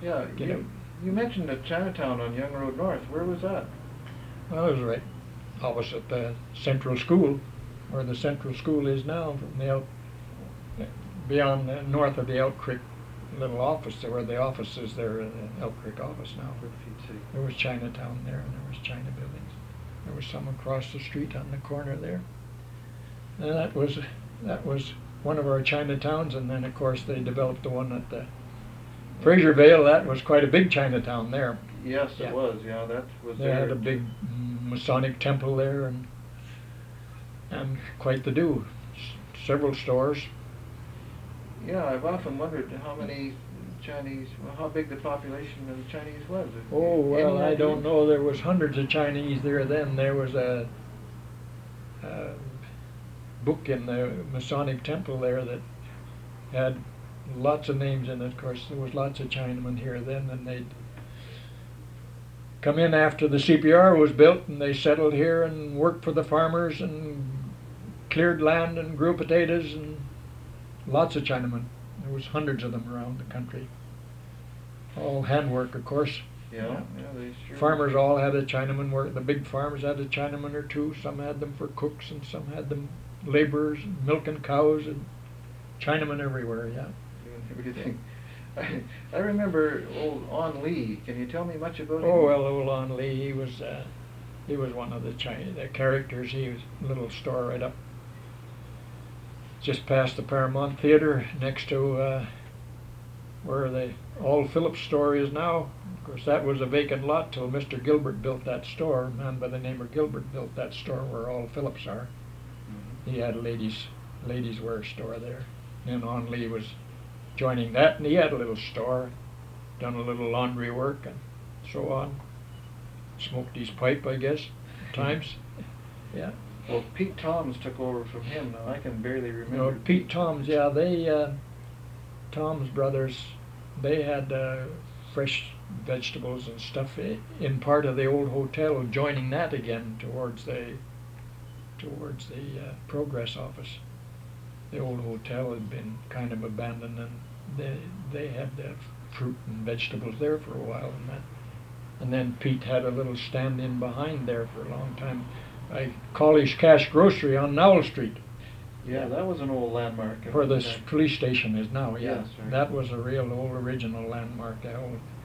Yeah, get out. you mentioned the Chinatown on Young Road North. Where was that? Well, it was right opposite the central school, where the central school is now, from the beyond north of the Elk Creek little office there, where the office is there, the Elk Creek office now. There was Chinatown there, and there was China buildings. There was some across the street on the corner there. And that was one of our Chinatowns, and then of course they developed the one at the Fraservale. That was quite a big Chinatown there. Yes, Yeah. it was. Yeah, that was They there. had a big Masonic temple there, and quite the do. Several stores. Yeah, I've often wondered how many Chinese, how big the population of the Chinese was. Oh, well, Any I don't idea? know. There was hundreds of Chinese there then. There was a book in the Masonic temple there that had lots of names in it. Of course, there was lots of Chinamen here then, and they'd come in after the CPR was built, and they settled here and worked for the farmers and cleared land and grew potatoes, and lots of Chinamen. There was hundreds of them around the country. All handwork, of course. Yeah, they sure. Farmers all had a Chinaman work. The big farms had a Chinaman or two. Some had them for cooks, and some had them laborers, milking cows, and Chinamen everywhere. Yeah. Doing everything. I remember old On Lee. Can you tell me much about him? Oh well, old On Lee. He was one of the characters. He was a little store right up, just past the Paramount Theater, next to where the old Phillips store is now. Of course, that was a vacant lot till Mr. Gilbert built that store. A man by the name of Gilbert built that store where all Phillips are. Mm-hmm. He had a ladies' wear store there. And On Lee was joining that, and he had a little store, done a little laundry work and so on. Smoked his pipe, I guess, at times. Yeah. Well, Pete Toms took over from him. Now I can barely remember. Pete Toms, yeah, Toms brothers, they had fresh vegetables and stuff in part of the old hotel, joining that again towards the Progress office. The old hotel had been kind of abandoned, and they had fruit and vegetables there for a while, and then Pete had a little stand in behind there for a long time. I Colley's Cash Grocery on Nowell Street. Yeah, that was an old landmark. Where the police station is now, yeah. Yes, right. That was a real old original landmark.